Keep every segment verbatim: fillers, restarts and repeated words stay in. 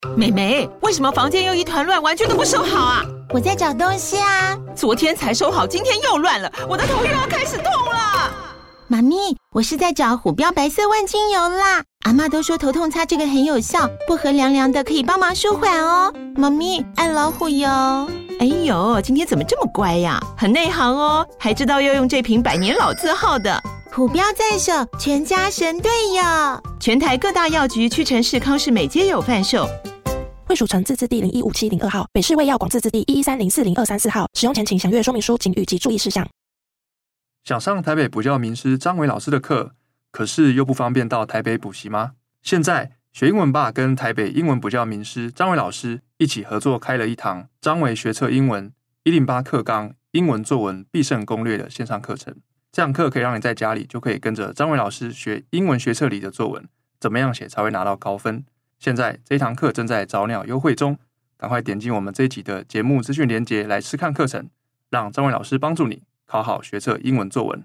妹妹，为什么房间又一团乱，玩具都不收好啊？ 我在找东西啊。 昨天才收好，今天又乱了，我的头又要开始痛了。 妈咪，我是在找虎标白色万金油啦。阿嬷都说头痛擦这个很有效，薄荷凉凉的，可以帮忙舒缓哦。妈咪，爱老虎油。 哎呦，今天怎么这么乖呀？很内行哦，还知道要用这瓶百年老字号的。 虎标在手，全家神队友。 全台各大药局、屈臣氏、康士美皆有贩售。 惠蜀城自治地零一五七零二号，北市卫药广自治地一一三零四零二三四号。使用前请详阅说明书、警语及注意事项。 想上台北补教名师张伟老师的课，可是又不方便到台北补习吗？现在学英文吧跟台北英文补教名师张伟老师一起合作开了一堂张伟学测英文一零八课纲英文作文必胜攻略的线上课程。这堂课可以让你在家里就可以跟着张伟老师学英文学测里的作文，怎么样写才会拿到高分。现在这一堂课正在早鸟优惠中，赶快点进我们这一集的节目资讯连结来试看课程，让张伟老师帮助你考好学测英文作文。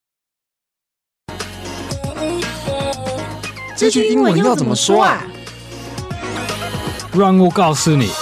这句英文要怎么说啊？ 让我告诉你。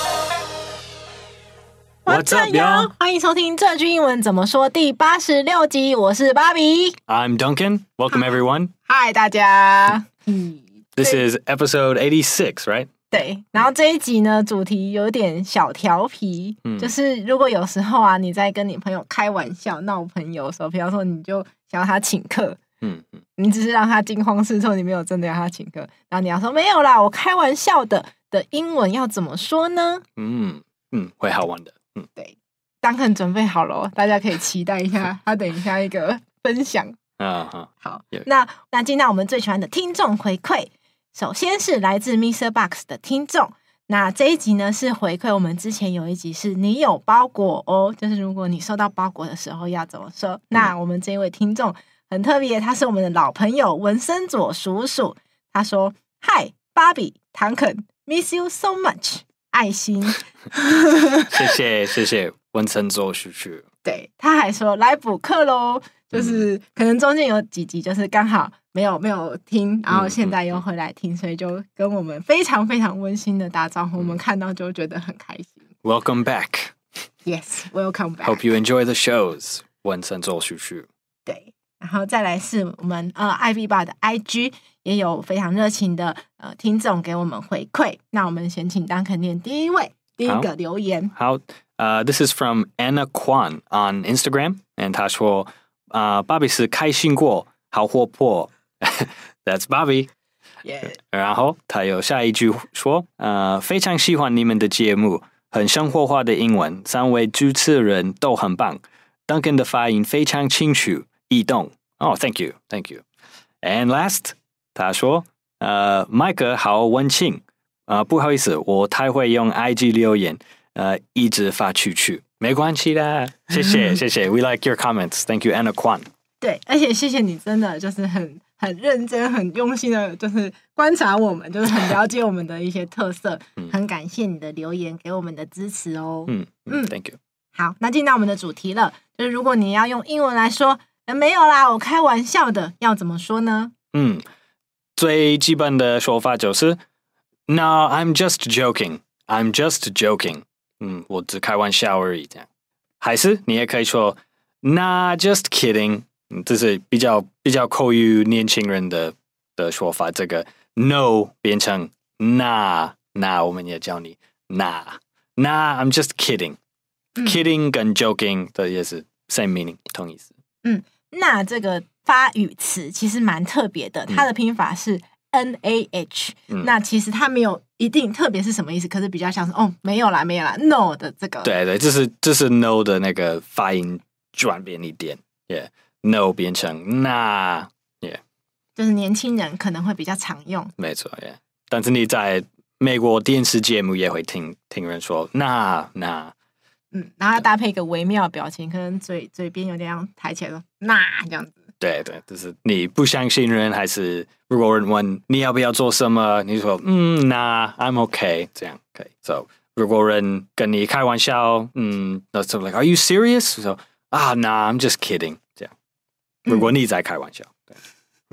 What's up, y'all？ 欢迎收听这句英文怎么说第八十六集，我是芭比。 I'm Duncan. Welcome, everyone. Hi, 大家。 This is episode eighty-six, right? 对，然后这一集呢，主题有点小调皮，嗯、就是如果有时候啊，你在跟你朋友开玩笑、闹朋友的时候，比方说你就想要他请客，嗯嗯，你只是让他惊慌失措，你没有真的要他请客，然后你要说没有啦，我开玩笑的的英文要怎么说呢？ 嗯嗯，会好玩的，嗯， 对，当肯准备好了，大家可以期待一下他等一下一个分享啊、uh, 好， yeah. 那那进到我们最喜欢的听众回馈。首先是来自 mister Box 的听众，那这一集呢是回馈我们之前有一集是你有包裹哦，就是如果你收到包裹的时候要怎么说、嗯、那我们这一位听众很特别，他是我们的老朋友文森佐叔叔，他说 Hi 芭比唐肯 Miss you so much 爱心谢谢谢谢文森佐叔叔， 对，他还说来补课咯，就是可能中间有几集就是刚好没有没有听，然后现在又回来听，所以就跟我们非常非常温馨的打招呼，我们看到就觉得很开心。 Welcome back. Yes, welcome back. Hope you enjoy the shows. 文森佐叔叔。 对，然后再来是我们呃 I V Bar 的 I G 也有非常热情的呃听众给我们回馈，那我们先请当肯念第一位第一个留言。 好，呃、uh, ，This is from Anna Kwan on Instagram, and 她说，呃，芭比是开心过，好活泼。That's Bobby. Yeah. 然后他有下一句说，呃，非常喜欢你们的节目，很生活化的英文，三位主持人都很棒。Duncan 的发音非常清楚易懂。Oh, thank you, thank you. And last, 他说，呃，麦克好温情，呃，不好意思，我太会用 I G 留言，呃，一直发出去，没关系啦，谢谢谢谢。We like your comments. Thank you, Anna Kwan. 对，而且谢谢你，真的就是很很认真、很用心的，就是观察我们，就是很了解我们的一些特色。嗯、很感谢你的留言，给我们的支持哦。 嗯嗯 ，Thank you。 好，那进到我们的主题了，就是如果你要用英文来说，呃、没有啦，我开玩笑的，要怎么说呢？ 嗯，最基本的说法就是 ，No, I'm just joking. I'm just joking. 嗯，我只开玩笑而已，这样。还是你也可以说 ，Nah, just kidding. 这是比较比较口语年轻人的的说法，这个 no 变成 nah nah 我们也教你 nah nah I'm just kidding、嗯、kidding 跟 joking 的也是 same meaning 同意思。 嗯，那这个发语词其实蛮特别的，它的拼法是 N A H、嗯、那其实它没有一定特别是什么意思，可是比较像是哦没有啦没有啦 no 的这个， 对对，这是这是 no 的那个发音转变一点 yeah。No 变成那 yeah. 就是年轻人可能会比较常用， 没错 yeah. 但是你在美国电视节目也会听听人说那那， 嗯，然后搭配一个微妙的表情，可能嘴嘴边有点像抬起来说那这样子。 对对，就是你不相信人，还是如果人问你要不要做什么，你说嗯那 I'm okay 这样可以。So 如果人跟你开玩笑，嗯，那 so like Are you serious？ 说啊那 I'm just kidding。如果你在开玩笑、嗯、对，嗯，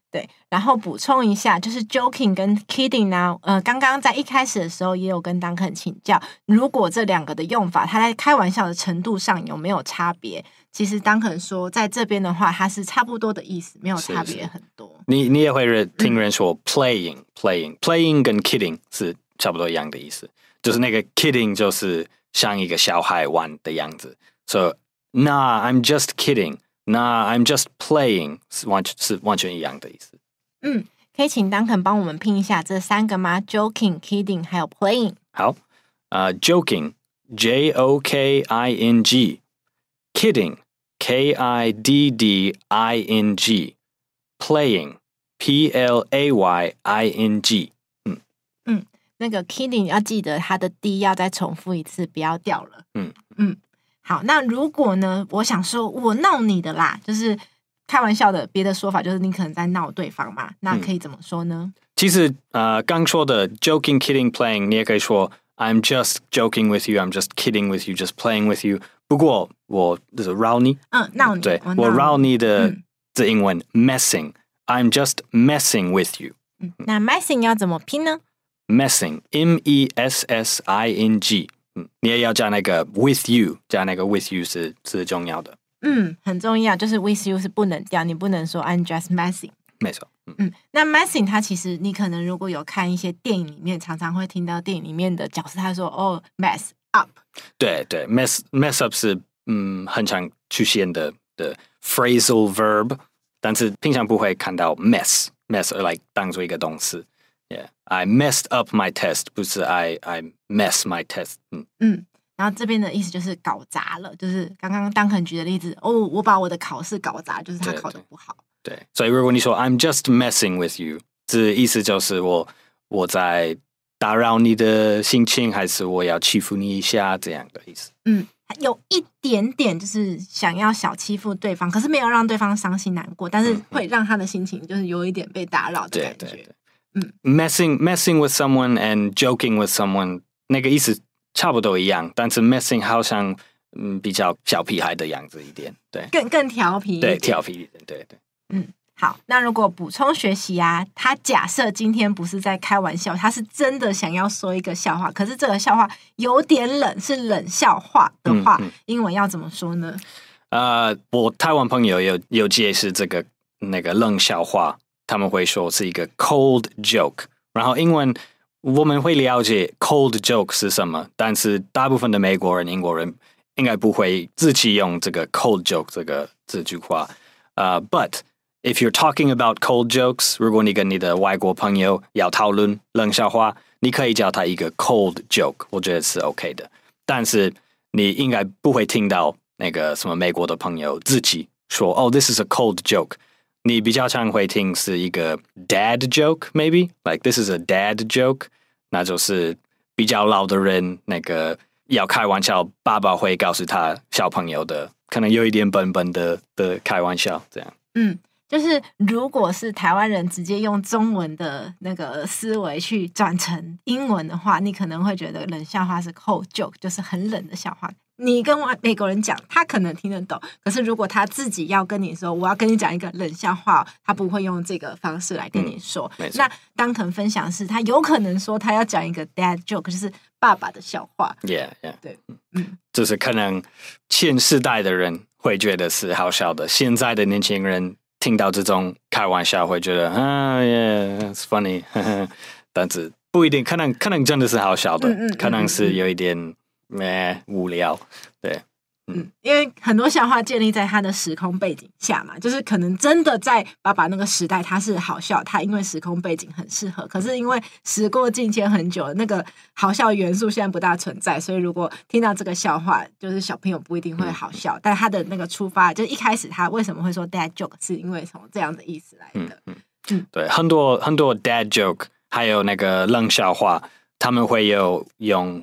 对，然后补充一下，就是 joking 跟 kidding 呢，呃，刚刚在一开始的时候也有跟 Duncan 请教，如果这两个的用法，它在开玩笑的程度上有没有差别？其实 Duncan 说，在这边的话，它是差不多的意思，没有差别很多。 是是你你也会听人说 playing、嗯、playing playing 跟 kidding 是差不多一样的意思，就是那个 kidding 就是像一个小孩玩的样子。So, nah, I'm just kidding.Nah, I'm just playing 是完全是完全一样的意思。 嗯，可以请 Duncan 帮我们拼一下这三个吗 ？Joking, kidding 还有 playing。 好，呃、uh, ，joking J O K I N G, kidding K I D D I N G, playing P L A Y I N G。嗯嗯，那个 kidding 要记得它的 D 要再重复一次，不要掉了。嗯嗯。好，那如果呢？我想说，我闹你的啦，就是开玩笑的。别的说法就是你可能在闹对方嘛，那可以怎么说呢？ 嗯、其实呃，刚说的 joking, kidding, playing， 你也可以说 I'm just joking with you, I'm just kidding with you, just playing with you。不过我就是绕你， 嗯，闹你， 对， 我, 我绕你的这英文、嗯、messing， I'm just messing with you。 嗯，那 messing 要怎么拼呢 ？messing, M E S S I N G。你也要加那个 with you， 加那个 with you 是是重要的。 嗯，很重要，就是 with you 是不能掉，你不能说 I'm just messing。 没错。嗯, 嗯，那 messing 它其实你可能如果有看一些电影里面，常常会听到电影里面的角色他说哦 mess up。 对对 ，mess mess up 是嗯很常出现的的 phrasal verb， 但是平常不会看到 mess mess like 当做一个动词。Yeah, I messed up my test， 不是 I I mess my test。嗯嗯，然后这边的意思就是搞砸了，就是刚刚Duncan举的例子，哦，我把我的考试搞砸，就是他考得不好。 对，对所以如果你说 I'm just messing with you， 这意思就是我我在打扰你的心情，还是我要欺负你一下这样的意思。 嗯，有一点点就是想要小欺负对方，可是没有让对方伤心难过，但是会让他的心情就是有一点被打扰的感觉。对对对。 嗯、messing messing with someone and joking with someone 那个意思差不多一样，但是 messing 好像嗯比较小屁孩的样子一点，对， 更更调皮一点， 对，调皮一点，对对。 嗯，好，那如果补充学习啊，他假设今天不是在开玩笑，他是真的想要说一个笑话，可是这个笑话有点冷，是冷笑话的话，嗯嗯、英文要怎么说呢？ 呃，我台湾朋友有有解释这个那个冷笑话。他们会说是一个 cold joke， 然后英文我们会了解 cold joke 是什么，但是大部分的美国人、英国人应该不会自己用这个 cold joke 这个这句话。Uh, but if you're talking about cold jokes， 如果你跟你的外国朋友要讨论冷笑话，你可以叫他一个 cold joke， 我觉得是 OK 的。但是你应该不会听到那个什么美国的朋友自己说，哦 ，this is a cold joke。你比较常会听是一个 dad joke maybe like this is a dad joke， 那就是比较老的人那个要开玩笑，爸爸会告诉他小朋友的可能有一点笨笨的的开玩笑这样。 嗯，就是如果是台湾人直接用中文的那个思维去转成英文的话，你可能会觉得冷笑话是 cold joke， 就是很冷的笑话。你跟美国人讲，他可能听得懂，可是如果他自己要跟你说，我要跟你讲一个冷笑话，他不会用这个方式来跟你说。嗯、那Duncan分享是，他有可能说他要讲一个 dad joke， 就是爸爸的笑话。 Yeah, yeah， 对，嗯， 就是可能前世代的人会觉得是好笑的，现在的年轻人听到这种开玩笑会觉得啊 ，yeah, it's funny， 但是不一定，可能可能真的是好笑的，嗯嗯嗯、可能是有一点。没无聊，对， 嗯，嗯，因为很多笑话建立在他的时空背景下嘛，就是可能真的在爸爸那个时代他是好笑，他因为时空背景很适合，可是因为时过境迁很久，那个好笑元素现在不大存在，所以如果听到这个笑话，就是小朋友不一定会好笑，嗯、但他的那个出发，就是一开始他为什么会说 dad joke， 是因为从这样的意思来的， 嗯嗯，嗯对，很多很多 dad joke， 还有那个冷笑话，他们会有用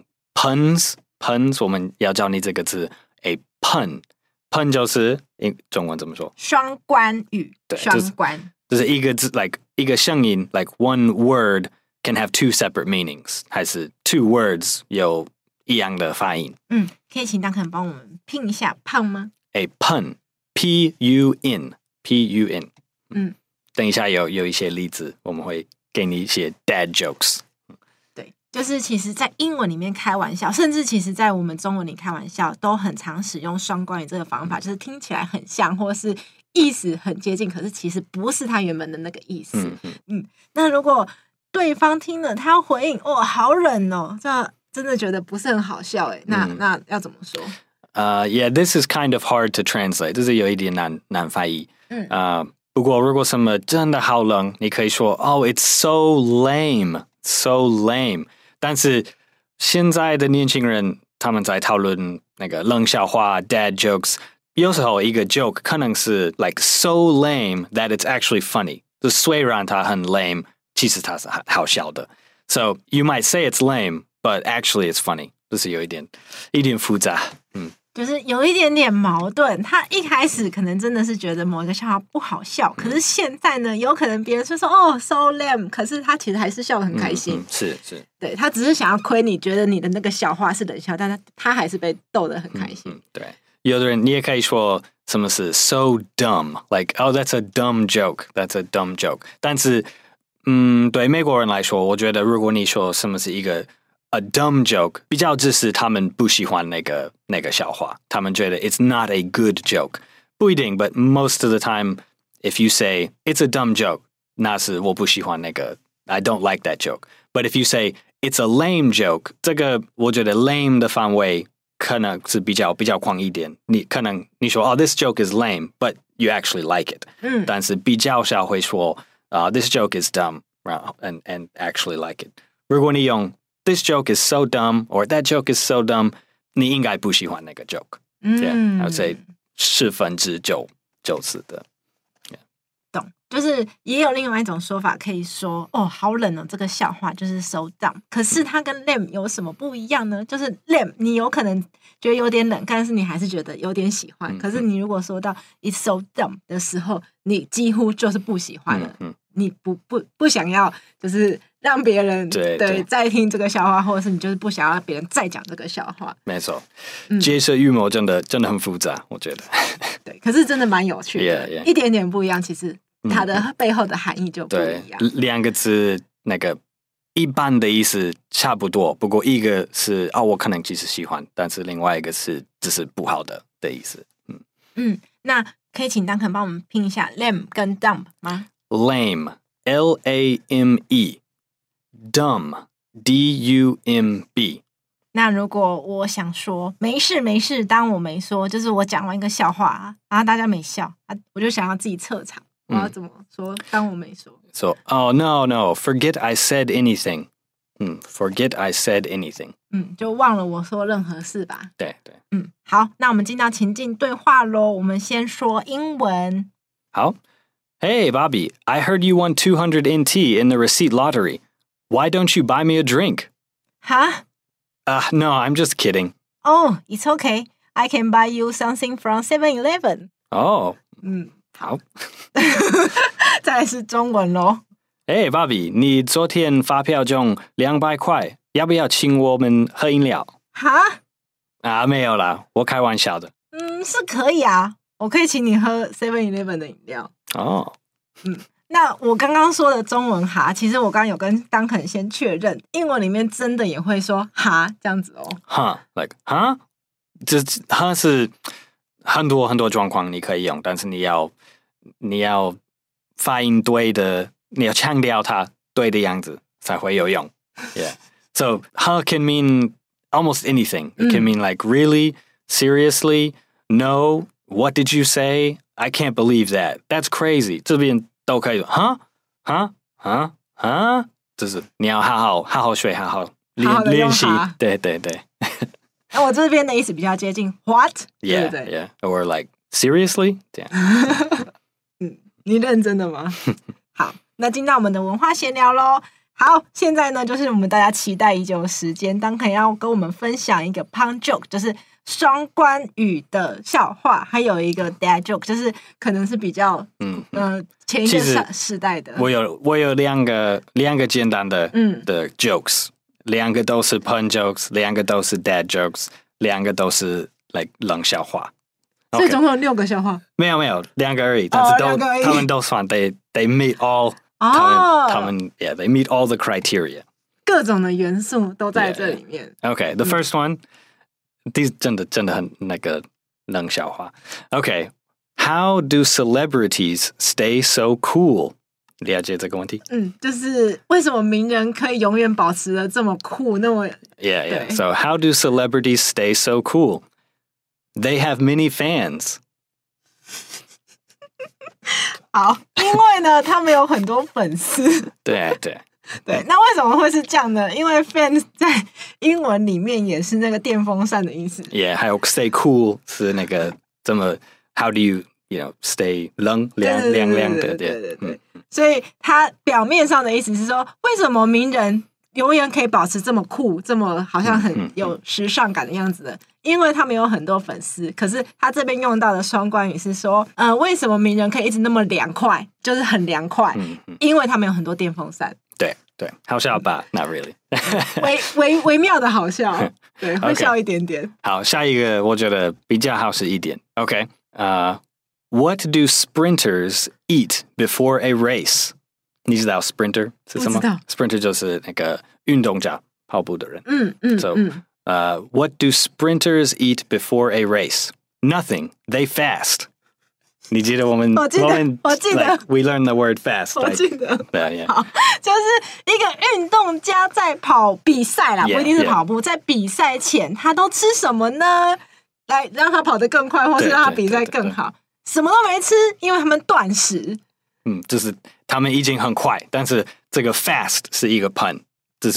puns。puns 我们要教你这个字 a pun pun 就是中文怎么说双关语对双关就是一个字 like 一个声音 like one word can have two separate meanings 还是 two words 有一样的发音嗯，可以请Duncan帮我们拼一下 pun 吗 a pun P U N P U N 嗯等一下有有一些例子，我们会给你一些 dad jokes。 对，就是其实在英文里面开玩笑，甚至其实在我们中文里开玩笑，都很常使用双关语这个方法，就是听起来很像，或是意思很接近，可是其实不是他原本的那个意思。嗯, 嗯那如果对方听了他回应哦好冷哦，这真的觉得不是很好笑哎，那、嗯、那要怎么说 ？Uh, yeah, this is kind of hard to translate. 这是有一点难难翻译。嗯。Uh, 不过如果什么真的好冷，你可以说 Oh, it's so lame, so lame. 但是现在的年轻人他们在讨论那个冷笑话 dad jokes， 有时候一个 joke 可能是 like so lame that it's actually funny. 就虽然它很 lame， 其实它是好笑的。So you might say it's lame, but actually it's funny. 就是有一点一点复杂。嗯。 就是有一点点矛盾，他一开始可能真的是觉得某一个笑话不好笑，可是现在呢，有可能别人就说哦 so lame， 可是他其实还是笑得很开心。嗯嗯、 是是， 对他只是想要亏你觉得你的那个笑话是冷笑，但是他还是被逗得很开心。嗯嗯、 对，有的人你也可以说什么是 so dumb，like oh that's a dumb joke，that's a dumb joke。但是，嗯，对美国人来说，我觉得如果你说什么是一个A dumb joke 比较只是他们不喜欢那个那个笑话，他们觉得 it's not a good joke， 不一定 but most of the time if you say it's a dumb joke， 那是我不喜欢那个 I don't like that joke， but if you say it's a lame joke， 这个我觉得 lame 的范围可能是比较比较宽一点，你可能你说 oh this joke is lame but you actually like it， 嗯，但是比较少会说uh, this joke is dumb and, and actually like it。 如果你用This joke is so dumb, or that joke is so dumb. 你应该不喜欢那个 joke. 嗯 yeah, I would say 四分之九九次的。Yeah. 懂，就是也有另外一种说法，可以说哦，好冷哦，这个笑话就是 so dumb。可是它跟 lame 有什么不一样呢？就是 lame 你有可能觉得有点冷，但是你还是觉得有点喜欢。嗯、可是你如果说到 it's so dumb 的时候，你几乎就是不喜欢了。嗯嗯、你不不不想要，就是让别人 对, 对再听这个笑话，或者是你就是不想要别人再讲这个笑话。 没错，角色预谋真的真的很复杂，我觉得。 对，可是真的蛮有趣的， yeah, yeah. 一点点不一样，其实它的背后的含义就不一样。 对，两个字那个一般的意思差不多，不过一个是哦，我可能其实喜欢，但是另外一个是只是不好的的意思。嗯嗯，那可以请Duncan帮我们拼一下 lame 跟 dumb 吗？ Lame, L A M E。Dumb, D U M B。 那如果我想说没事没事当我没说，就是我讲完一个笑话然后大家没笑，我就想要自己撤场，我要怎么说当我没说？ So, oh no no, forget I said anything. 嗯 forget I said anything. 嗯，就忘了我说任何事吧。 对对。 嗯，好，那我们进到情境对话咯，我们先说英文。 好。 Hey Bobby, I heard you won two hundred N T in the receipt lottery.Why don't you buy me a drink? Huh? Uh, no, I'm just kidding. Oh, it's okay. I can buy you something from seven eleven. Oh. 嗯， 好。 再来是中文咯。 Hey, Bobby, 你昨天发票中两百块，要不要请我们喝饮料？ 哈？ 啊，没有啦，我开玩笑的。 嗯，是可以啊，我可以请你喝 seven eleven 的饮料。 哦。 嗯。那我刚刚说的中文哈，其实我刚刚有跟Duncan先确认，英文里面真的也会说哈这样子哦。 哈 like 哈，这哈是很多很多状况你可以用，但是你要你要发音对的，你要强调它对的样子才会有用。Yeah, so 哈 can mean almost anything. It can mean like really, seriously, no, what did you say? I can't believe that. That's crazy. 这边都可以说哈哈哈哈，就是你要好好好好学，好好练练习。对对对。 那我这边的意思比较接近 what， yeah, 对不对 yeah, or like seriously， 这样。 嗯，你认真的吗？好，那进到我们的文化闲聊咯。好，现在呢就是我们大家期待已久的时间，当可以要跟我们分享一个 pun joke， 就是双关语的笑话，还有一个 dad joke， 就是可能是比较嗯呃前一个时代的。 我有我有两个两个简单的嗯的 jokes， 两个都是 pun jokes， 两个都是 dad jokes， 两个都是 like 冷笑话。 所以总共有六个笑话？ 没有没有，两个而已，但是都、哦、他们都算 dad they meet all 他们他们 yeah they meet all the criteria 各种的元素都在这里面。 Yeah. Okay, the first one, these 真的真的很那个冷笑话。Okay, how do celebrities stay so cool? 了解这个问题？ 嗯，就是为什么名人可以永远保持的这么酷，那么 Yeah, yeah. So how do celebrities stay so cool? They have many fans. 好，因为呢，他们有很多粉丝。 对对。 对，那为什么会是这样呢？因为 fans 在英文里面也是那个电风扇的意思。 Yeah, 还有 stay cool 是那个怎么 how do you you know stay 冷凉凉凉的？ 对对对。所以它表面上的意思是说，为什么名人永远可以保持这么酷，这么好像很有时尚感的样子的？因为他们有很多粉丝。可是他这边用到的双关语是说，呃，为什么名人可以一直那么凉快，就是很凉快？嗯嗯、因为他们有很多电风扇。 对对，好笑吧 ？Not really 微微微妙的好笑，对，会笑一点点。 Okay. 好，下一个我觉得比较好是一点。OK， 呃、uh, ，What do sprinters eat before a race？ 你知道 sprinter 是什么？ 我知道 ，sprinter 就是那个运动家，跑步的人。 嗯嗯 So, 嗯。 Uh, what do sprinters eat before a race? Nothing. They fast. 你记得我们我记得我们我记得 like, we learned the word fast. 我记得 like, yeah, yeah. 好，就是一个运动家在跑比赛啦， Yeah, 不一定是跑步， yeah. 在比赛前他都吃什么呢？来让他跑得更快，或是让他比赛更好。什么都没吃，因为他们断食。 嗯，就是他们已经很快，但是这个 fast 是一个 pun， 就是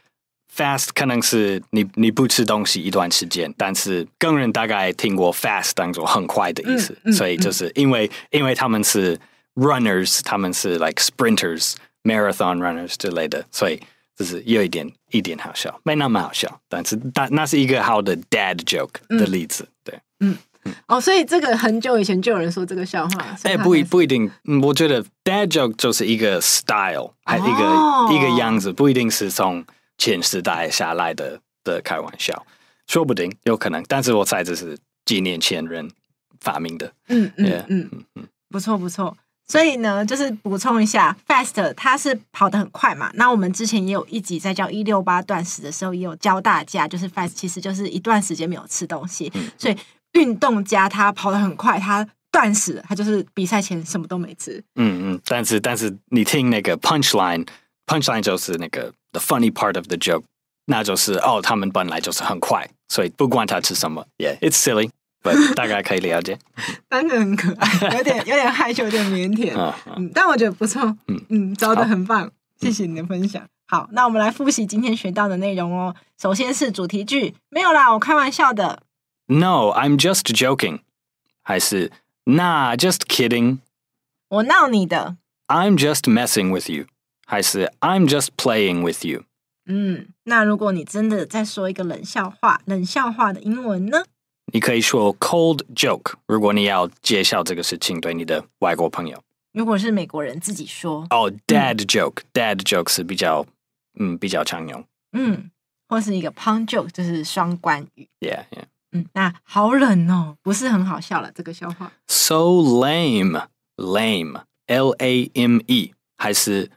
。Fast 可能是你你不吃东西一段时间，但是更人大概听过 fast 当作很快的意思， 嗯嗯、 所以就是因为因为他们是 runners， 他们是 like sprinters、marathon runners 之类的，所以就是有一点一点好笑，没那么好笑，但是但那是一个好的 dad joke 的例子，嗯、对， 嗯。哦，所以这个很久以前就有人说这个笑话。 哎、欸，不一不一定，我觉得 dad joke 就是一个 style， 还、哦、一个一个样子，不一定是从前时代下来的的开玩笑，说不定有可能，但是我猜这是几年前人发明的。 嗯嗯 yeah, 嗯嗯，不错不错。所以呢，就是补充一下 ，fast 它是跑得很快嘛。那我们之前也有一集在教一六八断食的时候，也有教大家，就是 fast 其实就是一段时间没有吃东西。嗯、所以运动家他跑得很快，他断食，他就是比赛前什么都没吃。 嗯嗯，但是但是你听那个 punchline。Punchline 就是那个 the funny part of the joke， 那就是哦，他们本来就是很快，所以不管他吃什么 ，yeah it's silly， but 大概可以了解。 当然很可爱，有点有点害羞，有点腼腆，嗯，但我觉得不错，嗯嗯，找得很棒，谢谢你的分享。好，那我们来复习今天学到的内容哦。首先是主题句，没有啦，我开玩笑的。 No, I'm just joking， 还是 Nah, just kidding， 我闹你的。 I'm just messing with you。还是 I'm just playing with you。 嗯，那如果你真的在说一个冷笑话，冷笑话的英文呢？ 你可以说 cold joke， 如果你要介绍这个事情对你的外国朋友。 如果是美国人自己说， 哦、oh, dad joke， dad joke 是比较嗯比较常用。 嗯，或是一个 pun joke， 就是双关语。 Yeah, yeah。 嗯，那好冷哦，不是很好笑了这个笑话。 So lame, lame, L A M E， 还是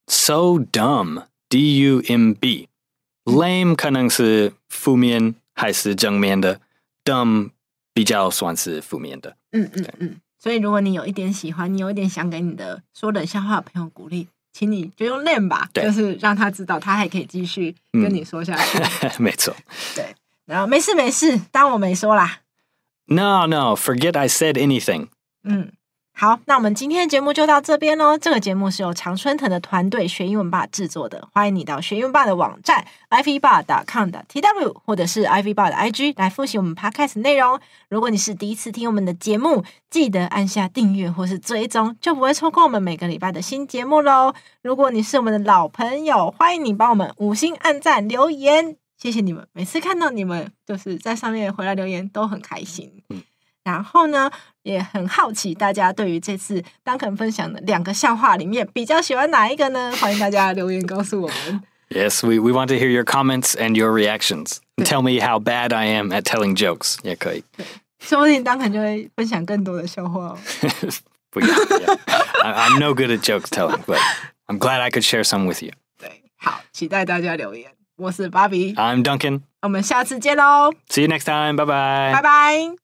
So dumb, D U M B. Lame 可能是负面还是正面的 ，dumb 比较算是负面的。 嗯嗯嗯。所以如果你有一点喜欢，你有一点想给你的说冷笑话的朋友鼓励，请你就用 lame 吧，就是让他知道他还可以继续跟你说下去。 嗯、没错。 对，然后没事没事，当我没说啦。 No, no, forget I said anything. 嗯。好，那我们今天的节目就到这边咯。这个节目是由常春藤的团队学英文吧制作的，欢迎你到学英文吧的网站 i v bar dot com dot t w 或者是 i v bar 的 I G 来复习我们 podcast 内容。如果你是第一次听我们的节目，记得按下订阅或是追踪，就不会错过我们每个礼拜的新节目咯。如果你是我们的老朋友，欢迎你帮我们五星按赞留言，谢谢你们，每次看到你们就是在上面回来留言都很开心。嗯，然后呢，也很好奇大家对于这次Duncan分享的两个笑话里面比较喜欢哪一个呢？欢迎大家留言告诉我们。 Yes, we, we want to hear your comments and your reactions. Tell me how bad I am at telling jokes. 也可以。 说不定Duncan就会分享更多的笑话哦。 不要不要。I'm no good at joke telling, but I'm glad I could share some with you. 对，好，期待大家留言。我是芭比 I'm Duncan. 我们下次见喽 See you next time. Bye bye. 拜拜。